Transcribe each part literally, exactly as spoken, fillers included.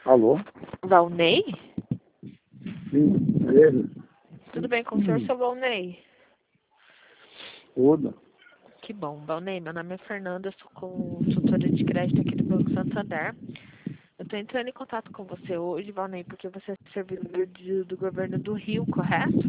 Alô? Valnei? Sim, ele. Tudo bem com o senhor, seu Valnei? Tudo. Que bom, Valnei. Meu nome é Fernanda, eu sou consultora de crédito aqui do Banco Santander. Eu estou entrando em contato com você hoje, Valnei, porque você é servidor de, do governo do Rio, correto?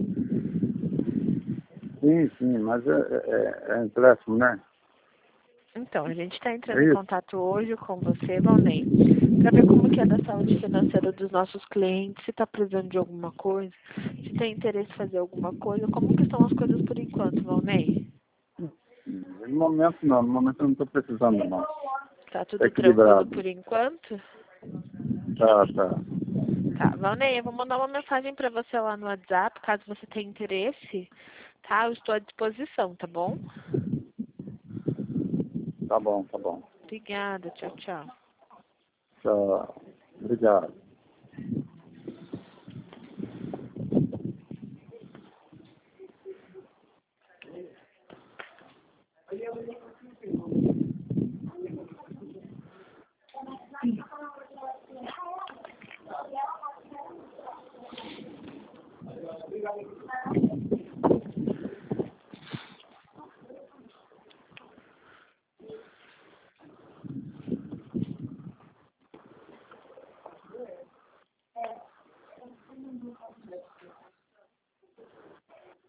Sim, sim, mas é, é, é empréstimo, né? Então, a gente está entrando É em isso? contato hoje com você, Valnei, para ver como que é da saúde financeira dos nossos clientes, se está precisando de alguma coisa, se tem interesse em fazer alguma coisa, como que estão as coisas por enquanto, Valnei? No momento não, no momento eu não estou precisando não. Tá Tá tudo tranquilo equilibrado. por enquanto? Tá, tá. Tá, Valnei, eu vou mandar uma mensagem para você lá no WhatsApp, caso você tenha interesse, tá? Eu estou à disposição, tá bom? Tá bom, tá bom. Obrigada, tchau, tchau. Tchau. Obrigado.